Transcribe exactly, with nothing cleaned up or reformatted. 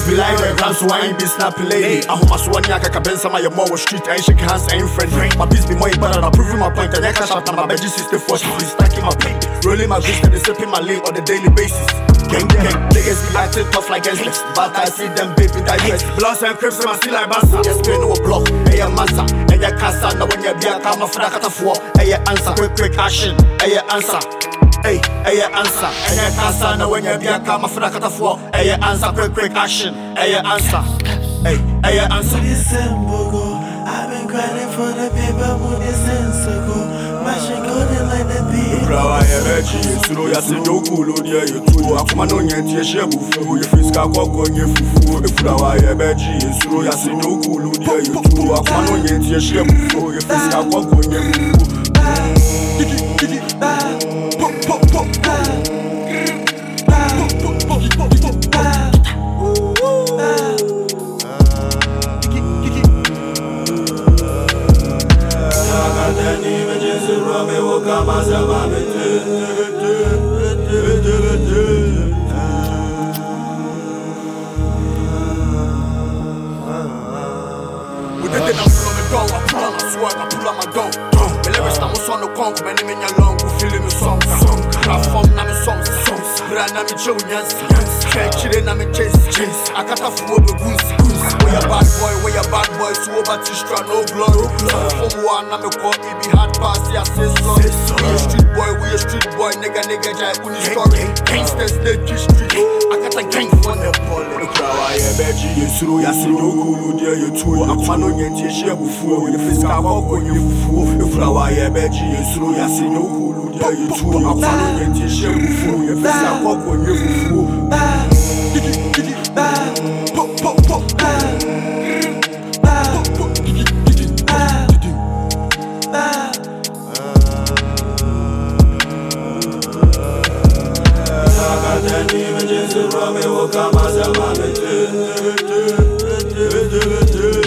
be like the grand, so I ain't be snapping lady. I hope my swan yak I can some of your more street. I ain't shake hands, I ain't friend. My biz be more better than proving my point. And I cash out my veggie sixty-four. She be stacking my pay. Rolling my wrist and they sipping my lane on the daily basis. Gang, gang, niggas be acting tough like Gensler. But I see them baby digress. Bloods and crips, I see like Bassa. Yes, pay no block, hey, massa. Hey, casa, no one ya be a kama for the cat of war. Hey, answer, quick, quick action. Hey, answer. Hey, hey, answer. Hey, casa, no one ya be a kama for the cat of war. Hey, answer, quick, quick action. Hey, answer. Hey, hey, answer. I've been grinding for the paper moon is sensible. Mashing golden like the beat. Brawa ye beji, suro ya se no kulo dia you too. Akuma no nyenti e she bufu, ye fiska kwakwo nye fufu. Brawa ye beji, suro ya se no kulo dia you too. Akuma no nyenti e she bufu, ye fiska kwakwo nye fufu. Digi digi ba, pop pop pop pop. Kama sama mete, with the thing I pull on the go, I pull on my swag, I pull on my go. The lyrics na mo son no conk, many men ya long, we feeling me song, song. Craft form na me songs, songs. Brand na me Joe Yancy, can't chill na me chase, chase. I can't afford the goose, goose. Where ya bad boy, where ya bad boy, so over Tistra, no glory. From one na me call me be hard pass, yeah say so. We a street boy, we a street boy, nigga nigga jai uni story. Gangsters they kiss street, I got a gang for the ball. Brawa ye beji, ye suro ya se no kulu dia ye too. Akuma no nyenti e she bufu, ye fiska kwakwo nye fufu. Brawa ye beji, ye suro ya se no kulu dia ye too. Akuma no nyenti e she bufu, ye fiska kwakwo nye fufu. Digi digi ba, pop pop pop ba, pop pop digi digi ba, ba. Akadeni me jinsi rame wo kama sama mete.